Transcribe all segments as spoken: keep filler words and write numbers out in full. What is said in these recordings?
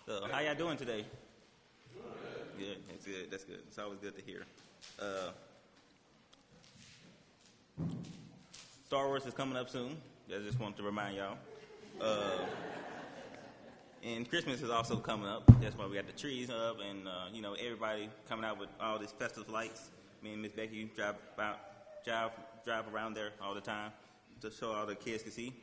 So, how y'all doing today? Good. That's good. That's good. It's always good to hear. Uh, Star Wars is coming up soon. I just wanted to remind y'all. Uh, and Christmas is also coming up. That's why we got the trees up, and uh, you know, everybody coming out with all these festive lights. Me and Miss Becky drive about, drive drive around there all the time to show all the kids can see.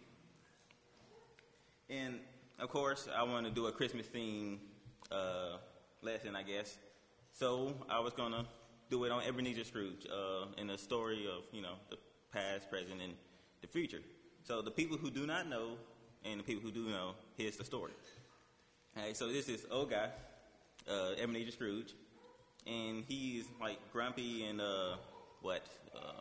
And of course, I want to do a Christmas theme uh, lesson, I guess. So I was gonna do it on Ebenezer Scrooge, uh, in the story of, you know, the past, present, and the future. So the people who do not know and the people who do know, here's the story. All right, so this is old guy, uh, Ebenezer Scrooge, and he's like grumpy and uh, what? Uh,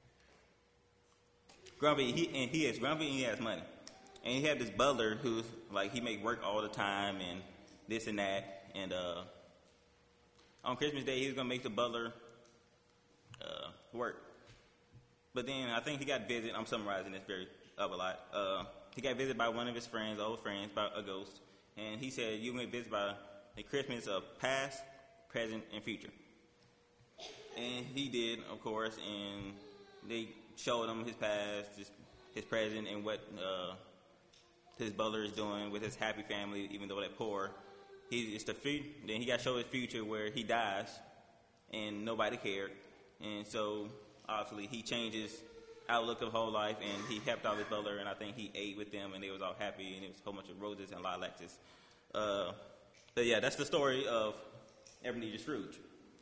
grumpy. He and he is grumpy and he has money. And he had this butler who's like, he make work all the time and this and that. And uh, on Christmas Day, he was gonna make the butler uh, work. But then I think he got visited. I'm summarizing this very up a lot. Uh, he got visited by one of his friends, old friends, by a ghost. And he said, "You went visited by a Christmas of past, present, and future." And he did, of course. And they showed him his past, his, his present, and what uh, his butler is doing with his happy family, even though they're poor. He, it's the future. Then he got showed his future where he dies, and nobody cared. And so, obviously, he changed his outlook of whole life, and he helped out his butler, and I think he ate with them, and they was all happy, and it was a whole bunch of roses and lilacs. Uh, but yeah, that's the story of Ebenezer Scrooge.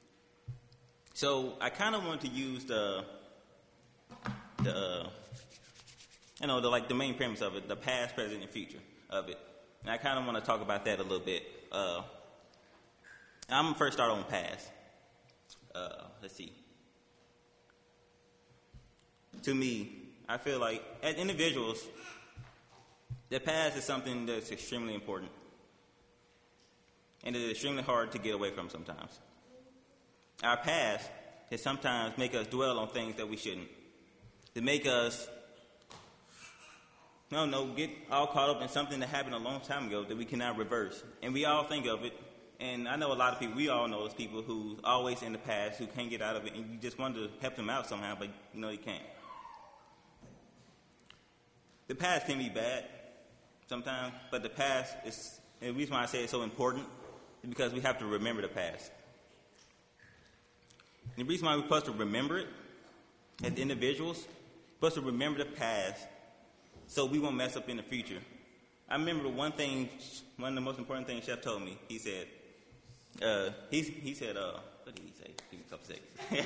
So I kind of want to use the the uh, you know the like the main premise of it, the past, present, and future of it, and I kind of want to talk about that a little bit. Uh, I'm gonna first start on past. Uh, let's see. To me, I feel like as individuals, the past is something that's extremely important. And it is extremely hard to get away from sometimes. Our past can sometimes make us dwell on things that we shouldn't. To make us, no, no, get all caught up in something that happened a long time ago that we cannot reverse. And we all think of it. And I know a lot of people, we all know those people who always in the past, who can't get out of it. And you just want to help them out somehow, but you know you can't. The past can be bad sometimes, but the past is, and the reason why I say it's so important is because we have to remember the past. And the reason why we're supposed to remember it as individuals, we're supposed to remember the past so we won't mess up in the future. I remember the one thing, one of the most important things Chef told me. He said, uh, he, he said, uh, what did he say? He was upset.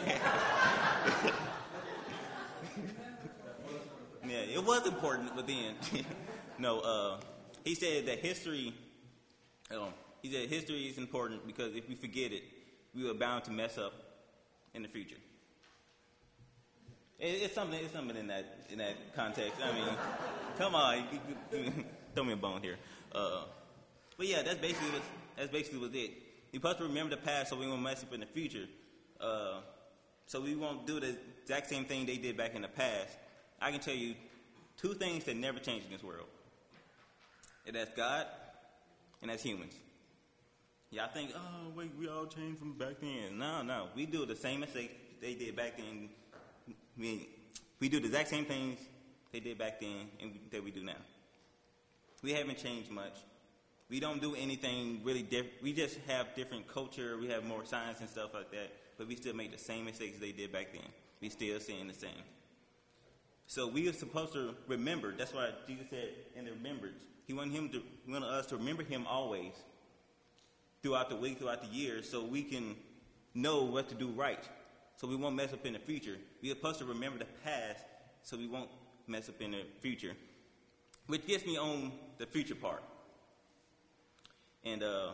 Yeah, it was important, but then, no, uh, he said that history, um, he said history is important because if we forget it, we are bound to mess up in the future. It, it's something, it's something in that, in that context. I mean, come on, you, you, you, throw me a bone here. Uh, but yeah, that's basically, what, that's basically what it. We're supposed to remember the past so we won't mess up in the future. Uh, so we won't do the exact same thing they did back in the past. I can tell you two things that never change in this world. And that's God, and that's humans. Y'all think, oh, wait, we all changed from back then. No, no. We do the same mistakes they did back then. We, we do the exact same things they did back then and that we do now. We haven't changed much. We don't do anything really different. We just have different culture. We have more science and stuff like that. But we still make the same mistakes they did back then. We still saying the same. So we are supposed to remember. That's why Jesus said in the remembrance. He wanted him to, he wanted us to remember him always, throughout the week, throughout the year, so we can know what to do right, so we won't mess up in the future. We are supposed to remember the past, so we won't mess up in the future. Which gets me on the future part. And uh,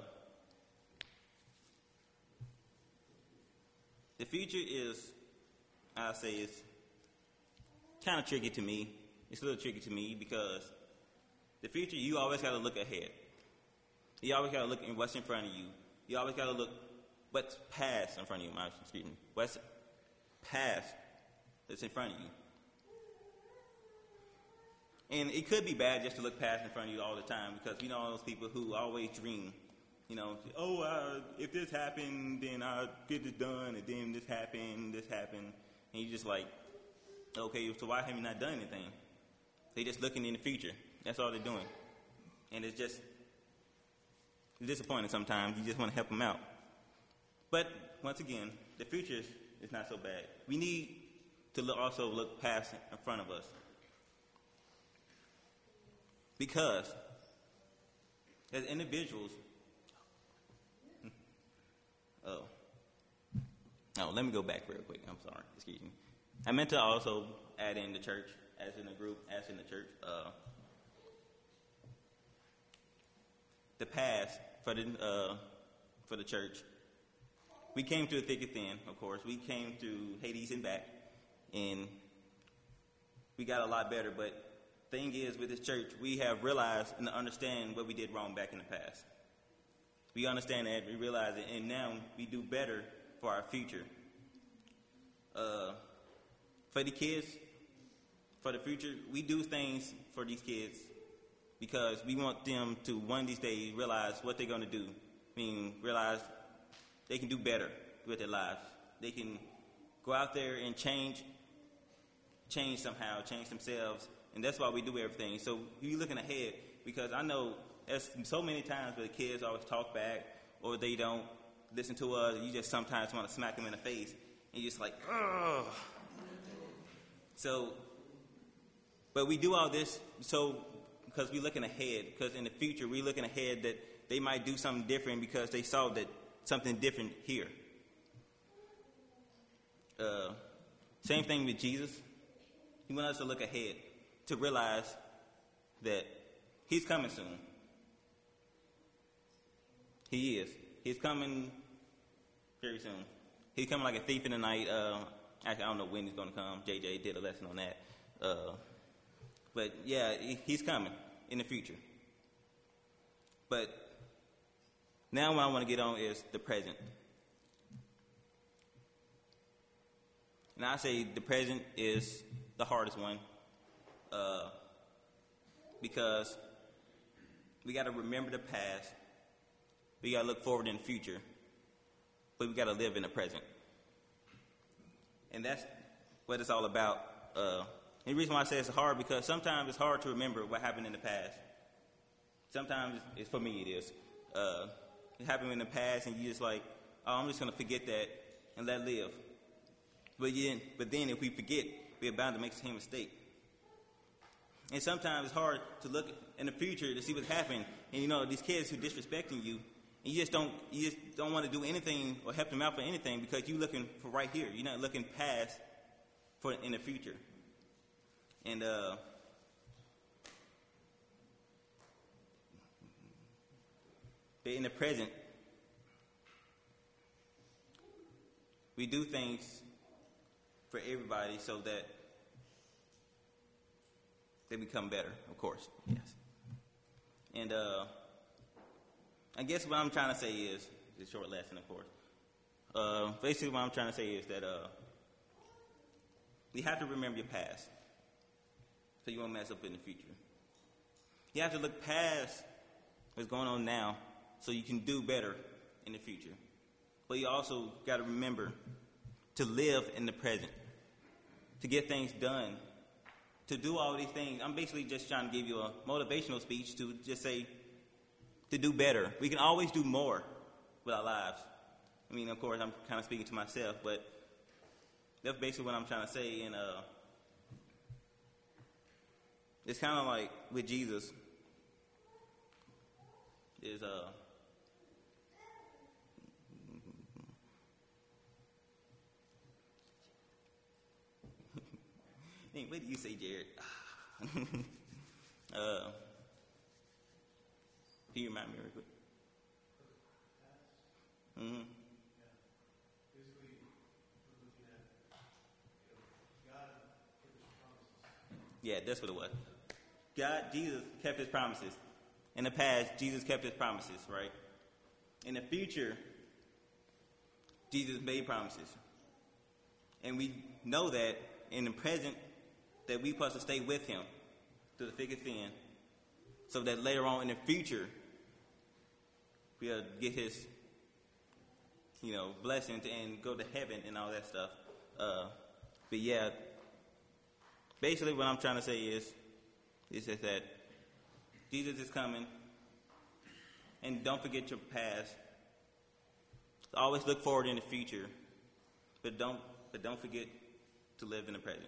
the future is, I'll say, is kind of tricky to me. It's a little tricky to me because the future, you always got to look ahead. You always got to look at what's in front of you. You always got to look what's past in front of you. Excuse me. What's past that's in front of you. And it could be bad just to look past in front of you all the time because we know all those people who always dream You know, oh, uh, if this happened, then I'll get this done, and then this happened, this happened. And you're just like, okay, so why have you not done anything? They're just looking in the future. That's all they're doing. And it's just disappointing sometimes. You just want to help them out. But once again, the future is, is not so bad. We need to look, also look past in front of us. Because as individuals, oh, oh, let me go back real quick. I'm sorry. Excuse me. I meant to also add in the church, as in the group, as in the church. Uh, the past for the uh, for the church. We came through thick and thin, of course. We came through Hades and back, and we got a lot better. But thing is, with this church, we have realized and understand what we did wrong back in the past. We understand that, we realize it, and now we do better for our future. Uh, for the kids, for the future, we do things for these kids because we want them to one of these days realize what they're going to do. I mean, realize they can do better with their lives. They can go out there and change, change somehow, change themselves, and that's why we do everything. So you're looking ahead, because I know there's so many times where the kids always talk back or they don't listen to us, and you just sometimes want to smack them in the face, and you're just like, ugh. So, but we do all this so because we're looking ahead, because in the future we're looking ahead that they might do something different because they saw that something different here. Uh, same thing with Jesus. He wants us to look ahead, to realize that he's coming soon. He is. He's coming very soon. He's coming like a thief in the night. Uh, actually, I don't know when he's going to come. J J did a lesson on that. Uh, but yeah, he, he's coming in the future. But now what I want to get on is the present. And I say the present is the hardest one, uh, because we got to remember the past, we got to look forward in the future, but we got to live in the present. And that's what it's all about. Uh, and the reason why I say it's hard, because sometimes it's hard to remember what happened in the past. Sometimes, it's, it's for me it is. Uh, it happened in the past, and you just like, oh, I'm just going to forget that and let it live. But then, but then if we forget, we're bound to make the same mistake. And sometimes it's hard to look in the future to see what's happened. And you know, these kids who are disrespecting you, and you just don't, you just don't want to do anything or help them out for anything because you're looking for right here. You're not looking past for in the future. And uh, but in the present, we do things for everybody so that they become better, of course. Yes. And uh, I guess what I'm trying to say is, it's a short lesson, of course. Uh, basically what I'm trying to say is that uh, you have to remember your past so you won't mess up in the future. You have to look past what's going on now so you can do better in the future. But you also got to remember to live in the present, to get things done, to do all these things. I'm basically just trying to give you a motivational speech to just say, to do better. We can always do more with our lives. I mean, of course, I'm kind of speaking to myself, but that's basically what I'm trying to say. And uh, it's kind of like with Jesus, is uh, hey, what do you say, Jared? uh, can you remind me real quick? Mm-hmm. Yeah, that's what it was. God, Jesus kept his promises. In the past, Jesus kept his promises, right? In the future, Jesus made promises. And we know that in the present, that we're supposed to stay with him through the thick and thin, so that later on in the future, be able to get his, you know, blessings and go to heaven and all that stuff. Uh, but yeah, basically what I'm trying to say is, is just that Jesus is coming, and don't forget your past. Always look forward in the future, but don't but don't forget to live in the present.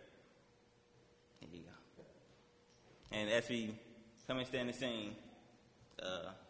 There you go. And as we come and stand and sing, uh,